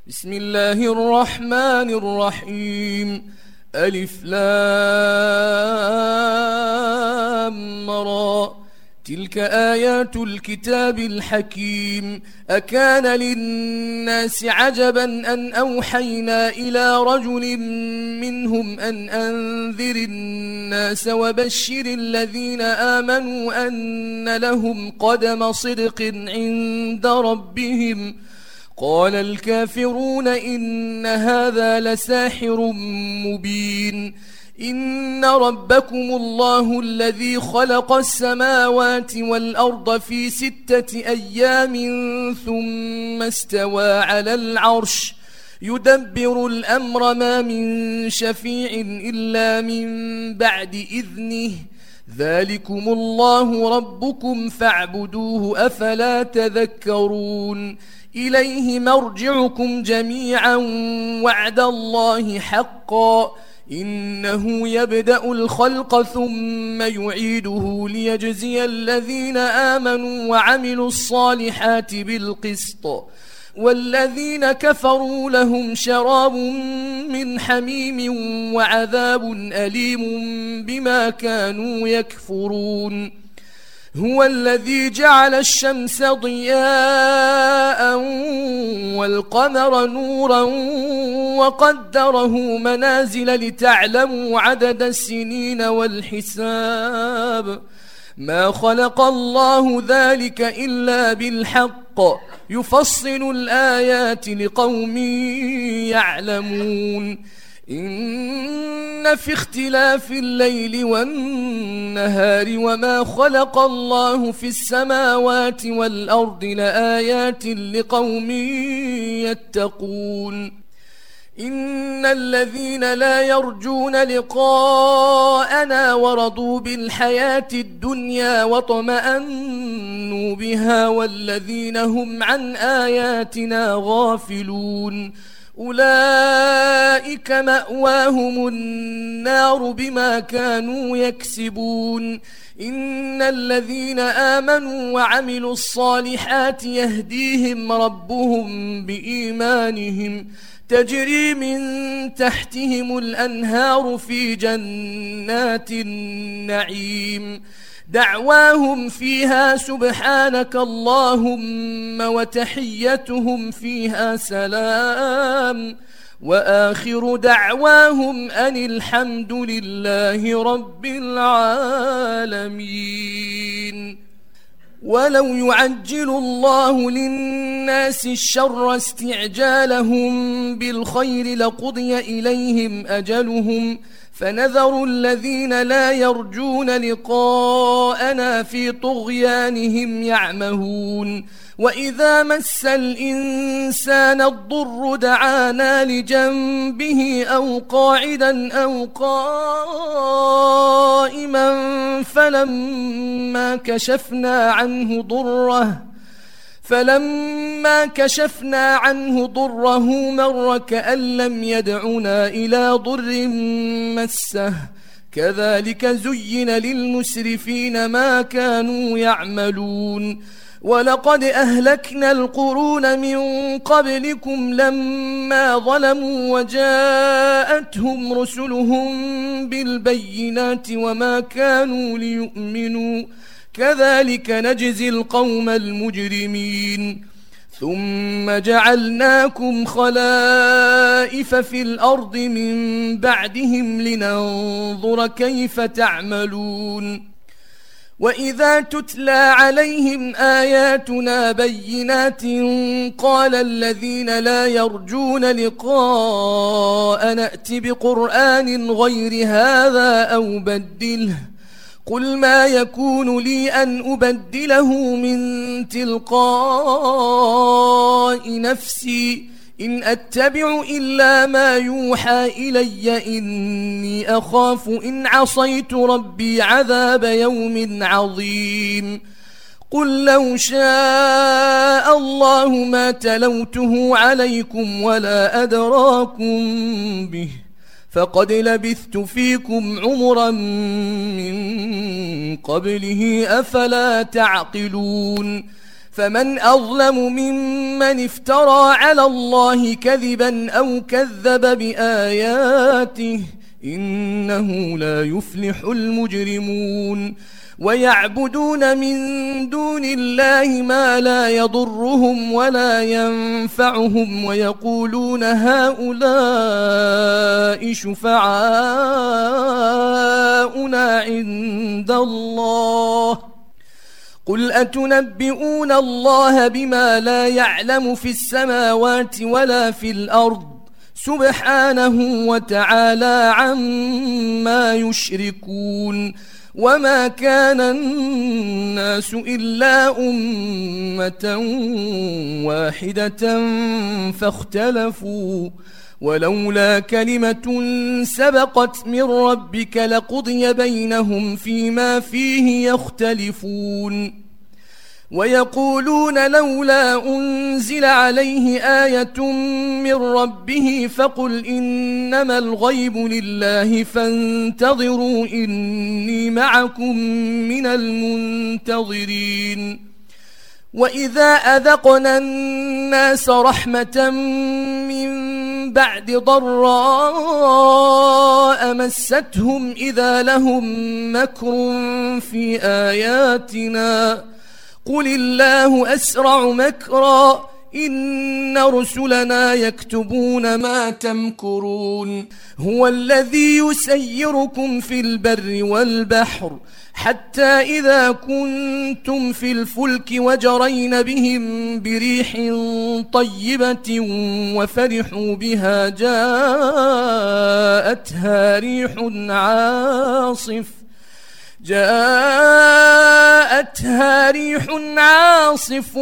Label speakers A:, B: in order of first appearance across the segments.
A: بسم الله الرحمن الرحيم. ألف لام را، تلك آيات الكتاب الحكيم. أكان للناس عجبا أن أوحينا إلى رجل منهم أن أنذر الناس وبشر الذين آمنوا أن لهم قدم صدق عند ربهم. قال الكافرون إن هذا لساحر مبين. إن ربكم الله الذي خلق السماوات والأرض في 6 أيام ثم استوى على العرش يدبر الأمر ما من شفيع إلا من بعد إذنه. ذلكم الله ربكم فاعبدوه أفلا تذكرون. إليه مرجعكم جميعا وعد الله حقا إنه يبدأ الخلق ثم يعيده ليجزي الذين آمنوا وعملوا الصالحات بالقسط، والذين كفروا لهم شراب من حميم وعذاب أليم بما كانوا يكفرون. هو الذي جعل الشمس ضياء والقمر نورا وقدره منازل لتعلموا عدد السنين والحساب. ما خلق الله ذلك إلا بالحق يفصل الآيات لقوم يعلمون. إن في اختلاف الليل والنهار وما خلق الله في السماوات والأرض لآيات لقوم يتقون. إن الذين لا يرجون لقاءنا ورضوا بالحياة الدنيا واطمأنوا بها والذين هم عن آياتنا غافلون أولئك مأواهم النار بما كانوا يكسبون. إن الذين آمنوا وعملوا الصالحات يهديهم ربهم بإيمانهم تجري من تحتهم الأنهار في جنات النعيم. دعواهم فيها سبحانك اللهم وتحيتهم فيها سلام وآخر دعواهم أن الحمد لله رب العالمين. ولو يعجل الله للناس الشر استعجالهم بالخير لقضي إليهم أجلهم فنذر الذين لا يرجون لقاءنا في طغيانهم يعمهون. وإذا مس الإنسان الضر دعانا لجنبه أو قاعدا أو قائما فلما كشفنا عنه ضره مر كأن لم يدعنا إلى ضر مسه. كذلك زين للمسرفين ما كانوا يعملون. ولقد أهلكنا القرون من قبلكم لما ظلموا وجاءتهم رسلهم بالبينات وما كانوا ليؤمنوا كذلك نجزي القوم المجرمين. ثم جعلناكم خلائف في الأرض من بعدهم لننظر كيف تعملون. وإذا تتلى عليهم آياتنا بينات قال الذين لا يرجون لقاء نأت بقرآن غير هذا أو بدله قل ما يكون لي أن أبدله من تلقاء نفسي إن أتبع إلا ما يوحى إلي إني أخاف إن عصيت ربي عذاب يوم عظيم. قل لو شاء الله ما تلوته عليكم ولا أدراكم به فقد لبثت فيكم عمرا من قبله أفلا تعقلون. فمن أظلم ممن افترى على الله كذبا أو كذب بآياته إنه لا يفلح المجرمون ويعبدون من دون الله ما لا يضرهم ولا ينفعهم ويقولون هؤلاء شفعاؤنا عند الله قل أتنبئون الله بما لا يعلم في السماوات ولا في الأرض سبحانه وتعالى عما يشركون وما كان الناس إلا أمة واحدة فاختلفوا ولولا كلمة سبقت من ربك لقضي بينهم فيما فيه يختلفون ويقولون لولا أنزل عليه آية من ربه فقل إنما الغيب لله فانتظروا إني معكم من المنتظرين وإذا أذقنا الناس رحمة من بعد ضراء مستهم إذا لهم مكر في آياتنا قل الله أسرع مكرا إن رسلنا يكتبون ما تمكرون هو الذي يسيركم في البر والبحر حتى إذا كنتم في الفلك وجرين بهم بريح طيبة وفرحوا بها جاءتها ريح عاصف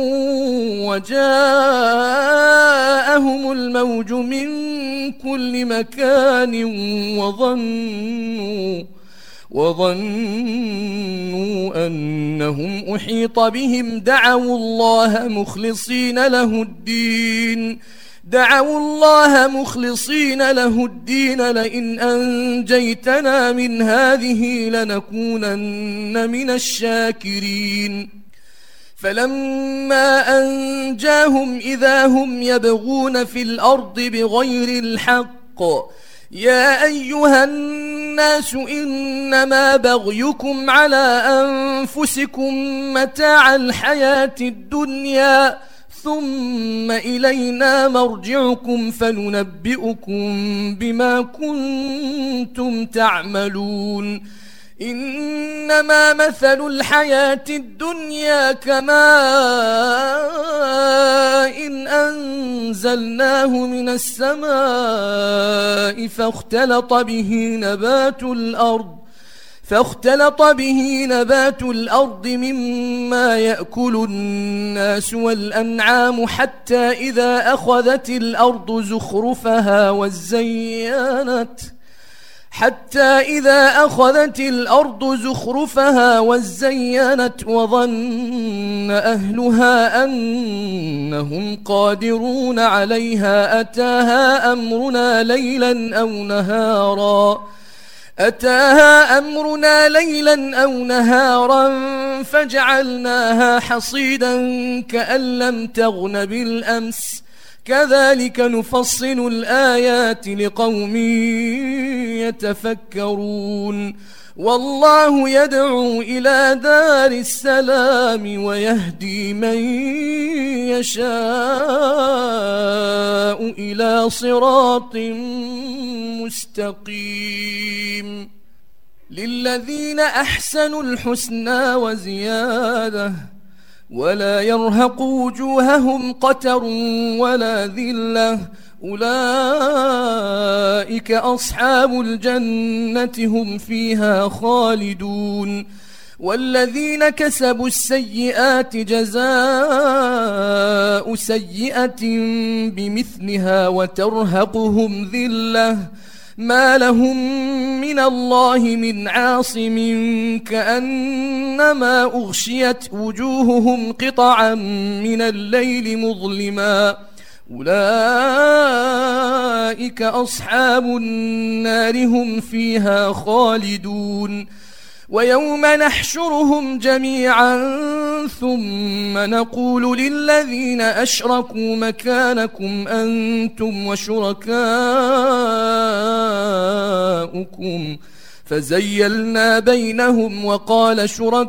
A: وجاءهم الموج من كل مكان وظنوا أنهم أحيط بهم دعوا الله مخلصين له الدين لئن أنجيتنا من هذه لنكونن من الشاكرين فلما أنجاهم إذا هم يبغون في الأرض بغير الحق يا أيها الناس إنما بغيكم على أنفسكم متاع الحياة الدنيا ثم إلينا مرجعكم فننبئكم بما كنتم تعملون إنما مثل الحياة الدنيا كماء إن أنزلناه من السماء فاختلط به نبات الأرض مما يأكل الناس والأنعام حتى إذا أخذت الأرض زخرفها وزينت وظن أهلها أنهم قادرون عليها أتاها أمرنا ليلا أو نهارا فجعلناها حصيدا كأن لم تغن بالأمس كذلك نفصل الآيات لقوم يتفكرون والله يدعو إلى دار السلام ويهدي من يشاء إلى صراط مستقيم للذين أحسنوا الحسنى وزيادة ولا يرهق وجوههم قتر ولا ذلة أولئك أصحاب الجنة هم فيها خالدون والذين كسبوا السيئات جزاء سيئة بمثلها وترهقهم ذلة ما لهم من الله من عاصم كأنما أغشيت وجوههم قطعا من الليل مظلما أولئك أصحاب النار هم فيها خالدون ويوم نحشرهم جميعا ثم نقول للذين أشركوا مكانكم أنتم وشركاؤكم فزيلنا بينهم وقال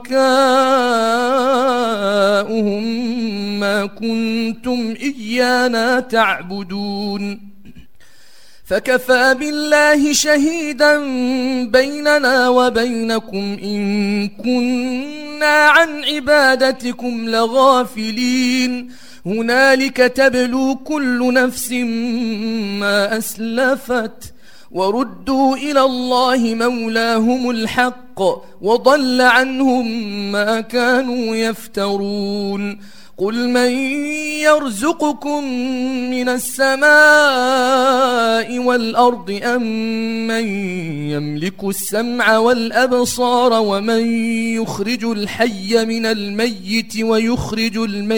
A: شركاؤهم ما كنتم إيانا تعبدون فكفى بالله شهيدا بيننا وبينكم إن كنا عن عبادتكم لغافلين هنالك تبلو كل نفس ما أسلفت وردوا إلى الله مولاهم الحق وضل عنهم ما كانوا يفترون قل من يرزقكم من السماء والأرض أم من يملك السمع والأبصار ومن يخرج الحي من الميت ويخرج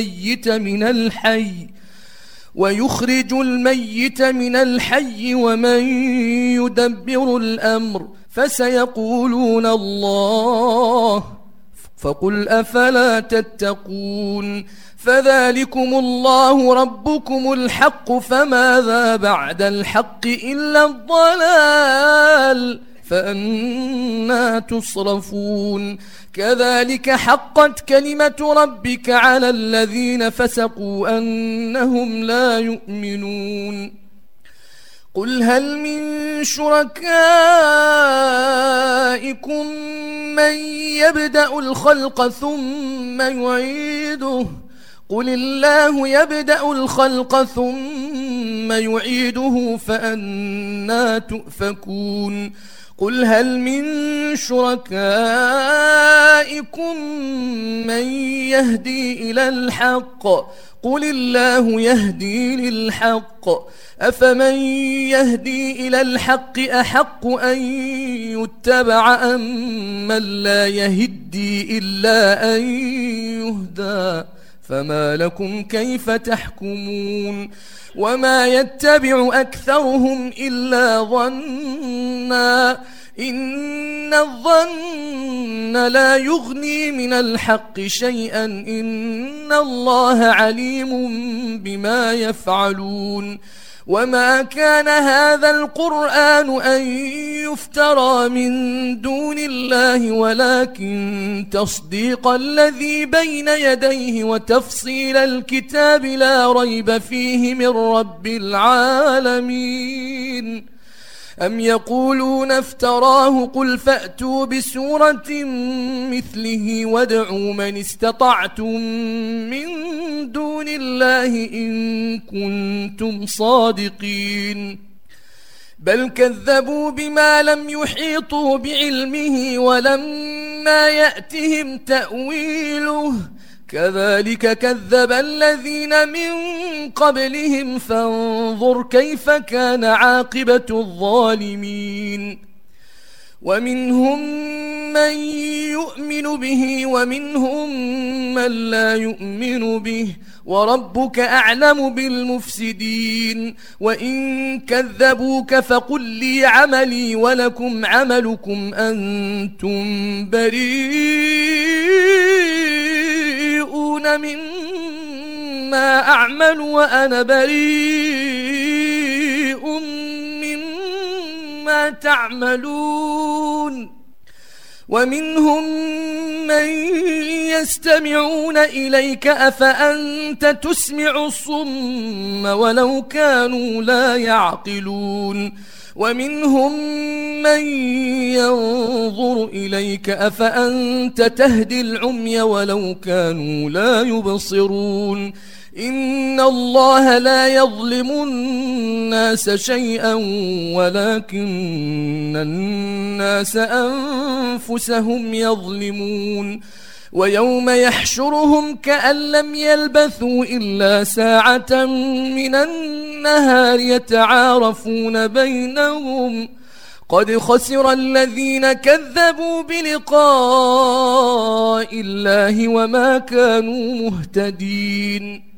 A: الميت من الحي ومن يدبر الأمر فسيقولون الله فقل أفلا تتقون فذلكم الله ربكم الحق فماذا بعد الحق إلا الضلال فأنى تصرفون كذلك حقت كلمة ربك على الذين فسقوا أنهم لا يؤمنون قل هل من شركائكم من يبدأ الخلق ثم يعيده قل الله يبدأ الخلق ثم يعيده فأنى تؤفكون قل هل من شركائكم من يهدي إلى الحق قل الله يهدي للحق أفمن يهدي إلى الحق أحق أن يتبع أم من لا يهدي إلا أن يهدى فما لكم كيف تحكمون وما يتبع أكثرهم إلا ظنا إن الظن لا يغني من الحق شيئا إن الله عليم بما يفعلون وما كان هذا القرآن أن يفترى من دون الله ولكن تصديق الذي بين يديه وتفصيل الكتاب لا ريب فيه من رب العالمين أم يقولون افتراه قل فأتوا بسورة مثله وادعوا من استطعتم من دون الله إن كنتم صادقين بل كذبوا بما لم يحيطوا بعلمه ولما يأتهم تأويله كذلك كذب الذين من قبلهم فانظر كيف كان عاقبة الظالمين ومنهم من يؤمن به ومنهم من لا يؤمن به وربك أعلم بالمفسدين وإن كذبوك فقل لي عملي ولكم عملكم أنتم بريئون مما أعمل وأنا بريء مما تعملون ومنهم من يستمعون إليك أفأنت تسمع الصم ولو كانوا لا يعقلون ومنهم من ينظر إليك أفأنت تهدي العمي ولو كانوا لا يبصرون إن الله لا يظلم الناس شيئا ولكن الناس أنفسهم يظلمون ويوم يحشرهم كأن لم يلبثوا إلا ساعة من النهار يتعارفون بينهم قد خسر الذين كذبوا بلقاء الله وما كانوا مهتدين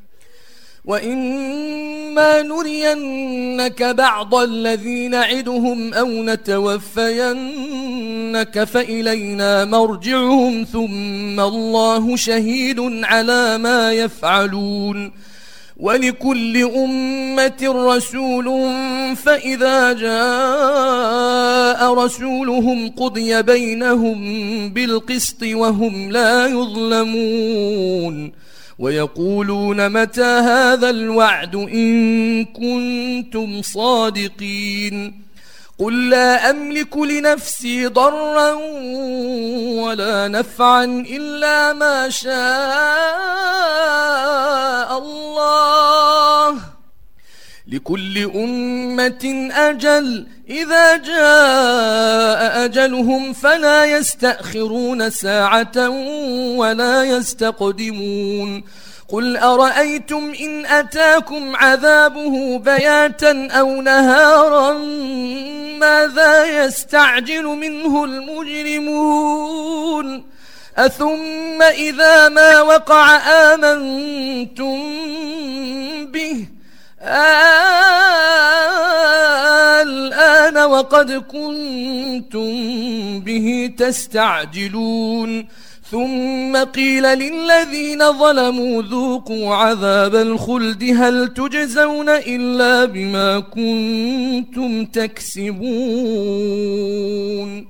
A: وإما نرينك بعض الذي نعدهم أو نتوفينك لنبعثنك فإلينا مرجعهم ثم الله شهيد على ما يفعلون ولكل أمة رسول فإذا جاء رسولهم قضي بينهم بالقسط وهم لا يظلمون ويقولون متى هذا الوعد إن كنتم صادقين قل لا أملك لنفسي ضرا ولا نفعا إلا ما شاء الله لكل أمة أجل إذا جاء أجلهم فلا يستأخرون ساعة ولا يستقدمون قل أرأيتم إن أتاكم عذابه بياتا أو نهارا ماذا يستعجل منه المجرمون أثم إذا ما وقع آمنتم به الآن وقد كنتم به تستعجلون ثم قيل للذين ظلموا ذوقوا عذاب الخلد هل تجزون إلا بما كنتم تكسبون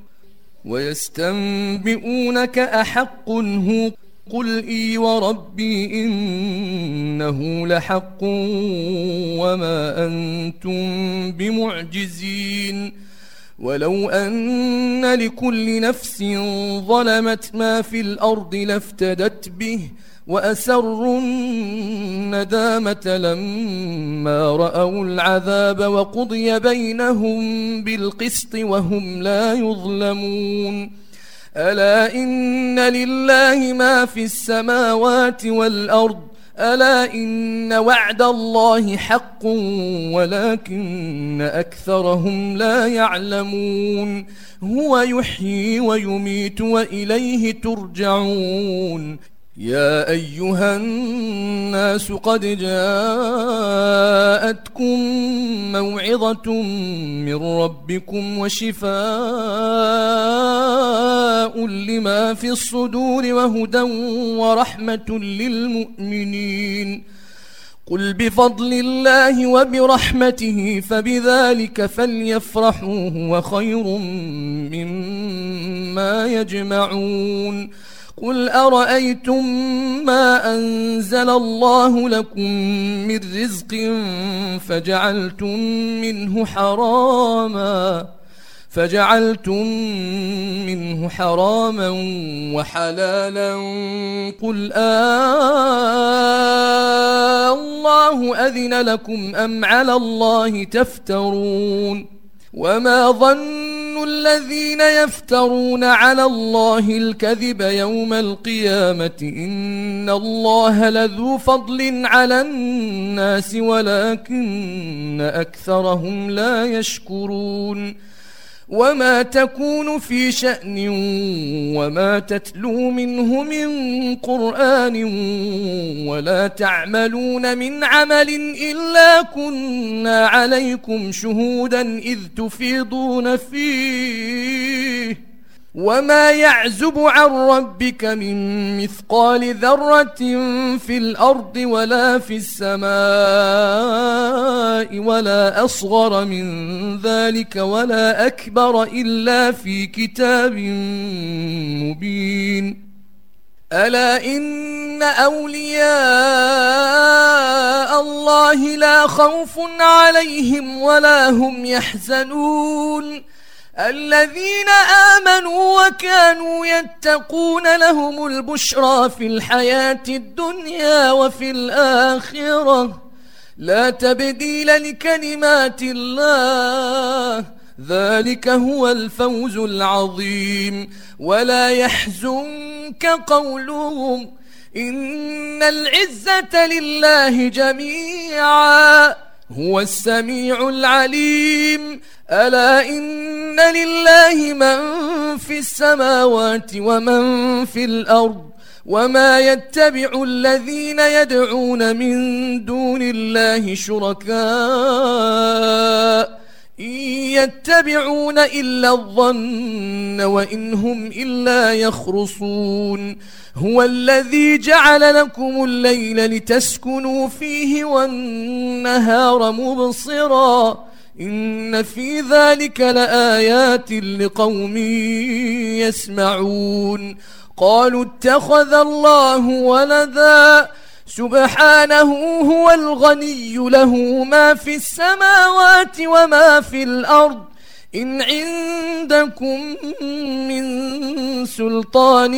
A: ويستنبئونك أحق هو قل إي وربي إنه لحق وما أنتم بمعجزين ولو أن لكل نفس ظلمت ما في الأرض لافتدت به وأسروا الندامة لما رأوا العذاب وقضي بينهم بالقسط وهم لا يظلمون ألا إن لله ما في السماوات والأرض ألا إن وعد الله حق ولكن أكثرهم لا يعلمون هو يحيي ويميت وإليه ترجعون يا أيها الناس قد جاءتكم موعظة من ربكم وشفاء لما في الصدور وهدى ورحمة للمؤمنين قل بفضل الله وبرحمته فبذلك فليفرحوا هو خير مما يجمعون قل أرأيتم ما أنزل الله لكم من رزق فجعلتم منه حراما وحلالا قل الله أذن لكم أم على الله تفترون وما ظن الذين يفترون على الله الكذب يوم القيامة إن الله لذو فضل على الناس ولكن أكثرهم لا يشكرون وما تكون في شأن وما تتلو منه من قرآن ولا تعملون من عمل إلا كنا عليكم شهودا إذ تفيضون فيه وما يعزب عن ربك من مثقال ذرة في الأرض ولا في السماء ولا أصغر من ذلك ولا أكبر إلا في كتاب مبين ألا إن أولياء الله لا خوف عليهم ولا هم يحزنون الذين آمنوا وكانوا يتقون لهم البشرى في الحياة الدنيا وفي الآخرة لا تبديل لكلمات الله ذلك هو الفوز العظيم ولا يحزنك قولهم إن العزة لله جميعا هو السميع العليم ألا إن لله من في السماوات ومن في الأرض وما يتبع الذين يدعون من دون الله شركاء إن يتبعون إلا الظن وإن هم إلا يخرصون هو الذي جعل لكم الليل لتسكنوا فيه والنهار مبصرا إن في ذلك لآيات لقوم يسمعون قالوا اتخذ الله ولدا سبحانه هو الغني له ما في السماوات وما في الأرض إن عندكم من سلطان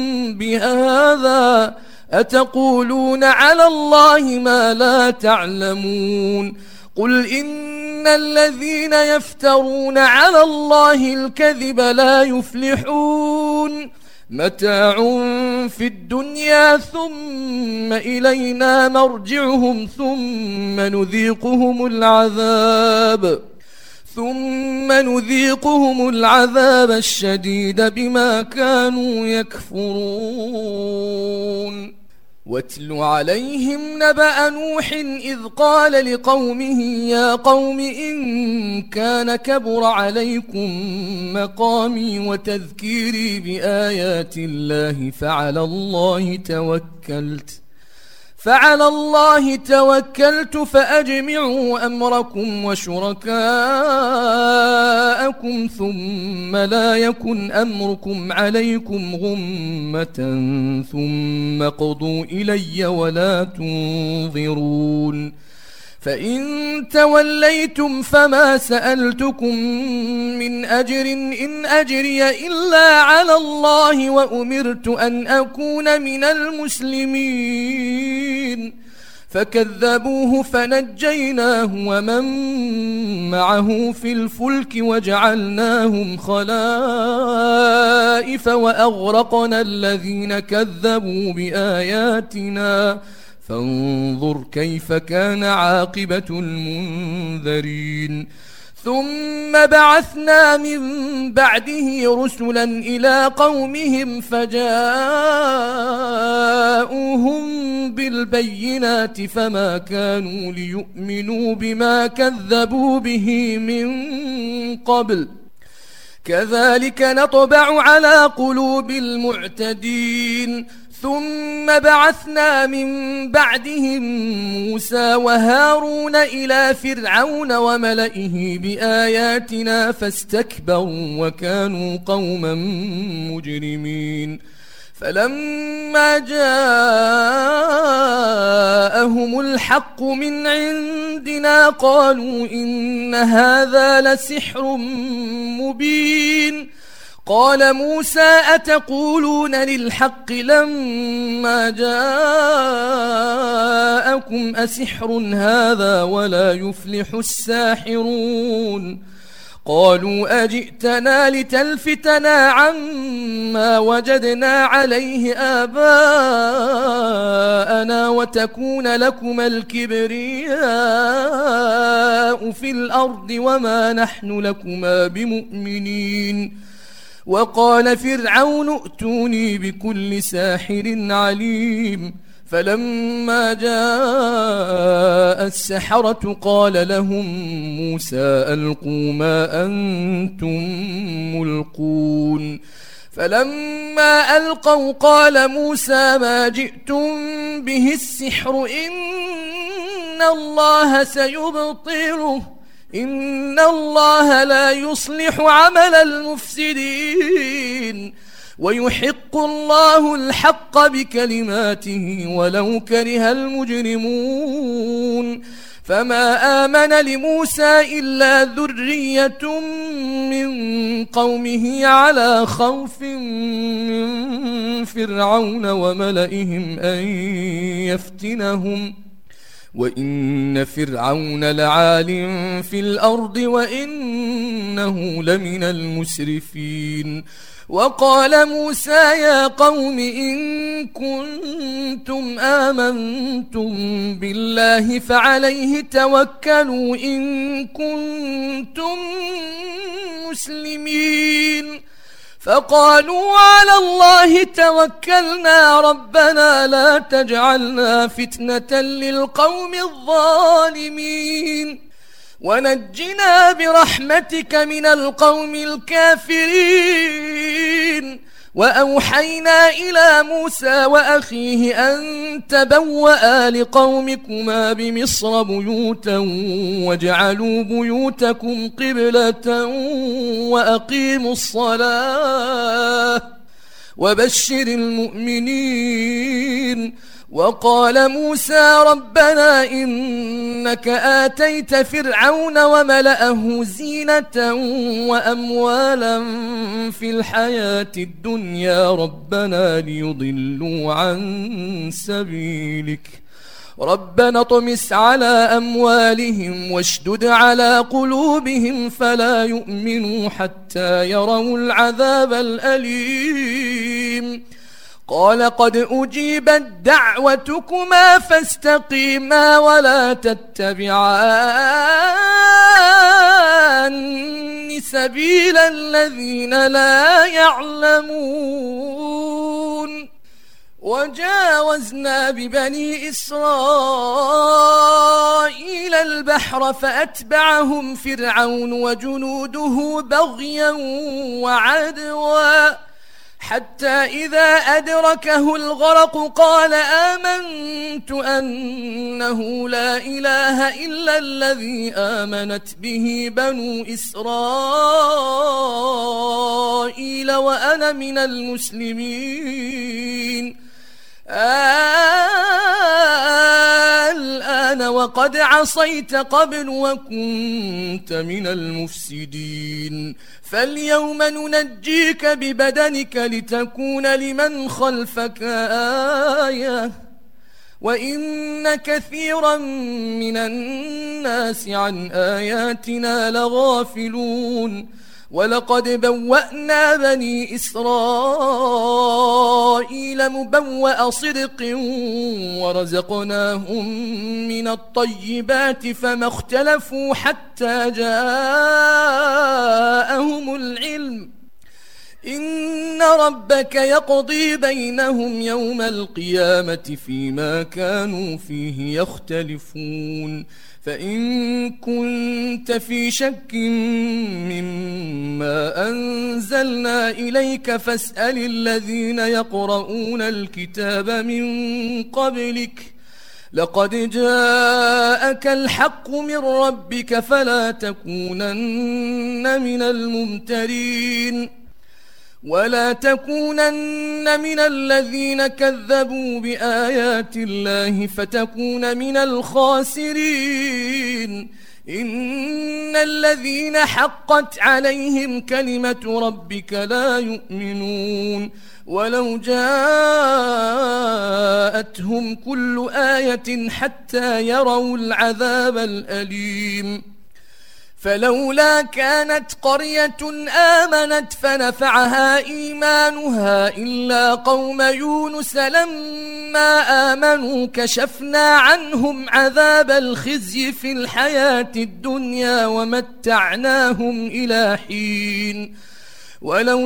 A: بهذا أتقولون على الله ما لا تعلمون قل إن الذين يفترون على الله الكذب لا يفلحون متاع في الدنيا ثم إلينا مرجعهم ثم نذيقهم العذاب الشديد بما كانوا يكفرون واتل عليهم نبأ نوح إذ قال لقومه يا قوم إن كان كبر عليكم مقامي وتذكيري بآيات الله فعلى الله توكلت فأجمعوا أمركم وشركاءكم ثم لا يكن أمركم عليكم غمة ثم قضوا إلي ولا تنظرون فإن توليتم فما سألتكم من أجر إن أجري إلا على الله وأمرت أن أكون من المسلمين فكذبوه فنجيناه ومن معه في الفلك وجعلناهم خلائف وأغرقنا الذين كذبوا بآياتنا فانظر كيف كان عاقبة المنذرين ثم بعثنا من بعده رسلا إلى قومهم فجاءوهم بالبينات فما كانوا ليؤمنوا بما كذبوا به من قبل كذلك نطبع على قلوب المعتدين ثم بعثنا من بعدهم موسى وهارون إلى فرعون وملئه بآياتنا فاستكبروا وكانوا قوما مجرمين فلما جاءهم الحق من عندنا قالوا إن هذا لسحر مبين قال موسى أتقولون للحق لما جاءكم أسحر هذا ولا يفلح الساحرون قالوا أجئتنا لتلفتنا عما وجدنا عليه آباءنا وتكون لكما الكبرياء في الأرض وما نحن لكما بمؤمنين وقال فرعون ائتوني بكل ساحر عليم فلما جاء السحرة قال لهم موسى ألقوا ما أنتم ملقون فلما ألقوا قال موسى ما جئتم به السحر إن الله سيبطله إن الله لا يصلح عمل المفسدين ويحق الله الحق بكلماته ولو كره المجرمون فما آمن لموسى إلا ذرية من قومه على خوف من فرعون وملئهم أن يفتنهم وإن فرعون لعال في الأرض وإنه لمن المسرفين وقال موسى يا قوم إن كنتم آمنتم بالله فعليه توكلوا إن كنتم مسلمين فقالوا على الله توكلنا ربنا لا تجعلنا فتنة للقوم الظالمين ونجنا برحمتك من القوم الكافرين. وأوحينا إلى موسى وأخيه أن تبوأ لقومكما بمصر بيوتا واجعلوا بيوتكم قبلة وأقيموا الصلاة وبشر المؤمنين. وقال موسى ربنا إنك آتيت فرعون وملأه زينة وأموالا في الحياة الدنيا ربنا ليضلوا عن سبيلك ربنا اطمس على أموالهم واشدد على قلوبهم فلا يؤمنوا حتى يروا العذاب الأليم. قال قد أجيبت دعوتكما فاستقيما ولا تتبعان سبيل الذين لا يعلمون. وجاوزنا ببني إسرائيل البحر فأتبعهم فرعون وجنوده بغيا وعدوا حتى إذا أدركه الغرق قال آمنت أنه لا إله إلا الذي آمنت به بنو إسرائيل وأنا من المسلمين. الآن وقد عصيت قبل وكنت من المفسدين فاليوم ننجيك ببدنك لتكون لمن خلفك آية وإن كثيرا من الناس عن آياتنا لغافلون. ولقد بوأنا بني إسرائيل مبوأ صدق ورزقناهم من الطيبات فما اختلفوا حتى جاءهم العلم إن ربك يقضي بينهم يوم القيامة فيما كانوا فيه يختلفون. فإن كنت في شك مما أنزلنا إليك فاسأل الذين يقرؤون الكتاب من قبلك لقد جاءك الحق من ربك فلا تكونن من الممترين ولا تكونن من الذين كذبوا بآيات الله فتكون من الخاسرين. إن الذين حقت عليهم كلمة ربك لا يؤمنون ولو جاءتهم كل آية حتى يروا العذاب الأليم. فلولا كانت قرية آمنت فنفعها إيمانها إلا قوم يونس لما آمنوا كشفنا عنهم عذاب الخزي في الحياة الدنيا ومتعناهم إلى حين. ولو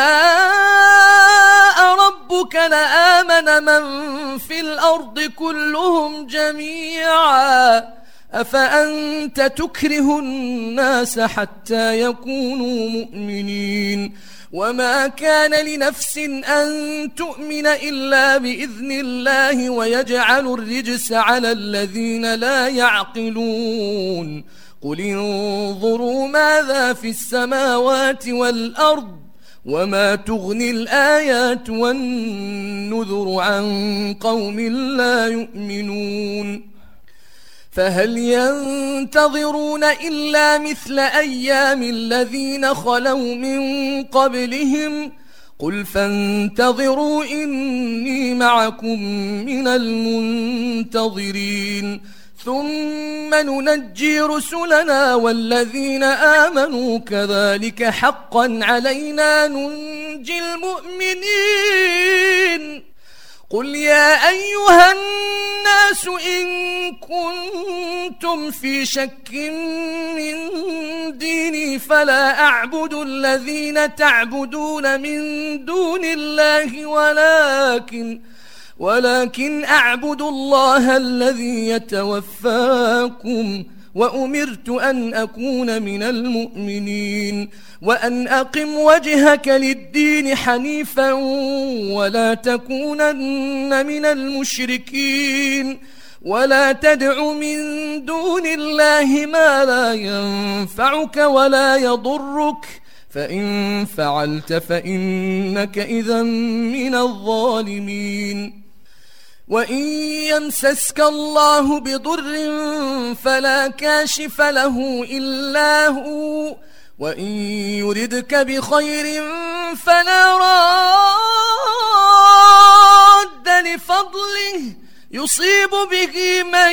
A: شاء ربك لآمن من في الأرض كلهم جميعا أفأنت تكره الناس حتى يكونوا مؤمنين وما كان لنفس أن تؤمن إلا بإذن الله ويجعل الرجس على الذين لا يعقلون. قل انظروا ماذا في السماوات والأرض وما تغني الآيات والنذر عن قوم لا يؤمنون. فهل ينتظرون إلا مثل أيام الذين خلوا من قبلهم قل فانتظروا إني معكم من المنتظرين ثم ننجي رسلنا والذين آمنوا كذلك حقا علينا ننجي المؤمنين. قل يا أيها الناس إن كنتم في شك من ديني فلا أعبد الذين تعبدون من دون الله ولكن أعبد الله الذي يتوفاكم وأمرت أن أكون من المؤمنين وأن أقم وجهك للدين حنيفا ولا تكونن من المشركين ولا تدع من دون الله ما لا ينفعك ولا يضرك فإن فعلت فإنك إذا من الظالمين وإن يمسسك الله بضر فلا كاشف له إلا هو وإن يردك بخير فلا راد لفضله يصيب به من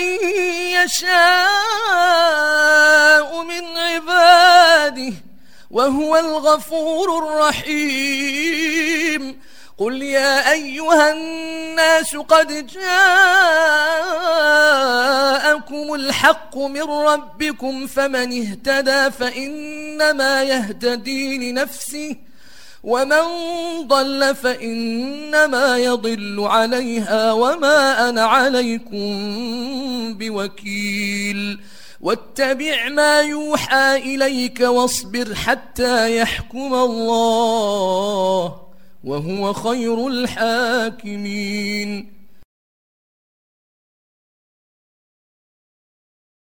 A: يشاء من عباده وهو الغفور الرحيم قل يا أيها الناس قد جاءكم الحق من ربكم فمن اهتدى فإنما يهتدي لنفسه ومن ضل فإنما يضل عليها وما أنا عليكم بوكيل واتبع ما يوحى إليك واصبر حتى يحكم الله وهو خير الحاكمين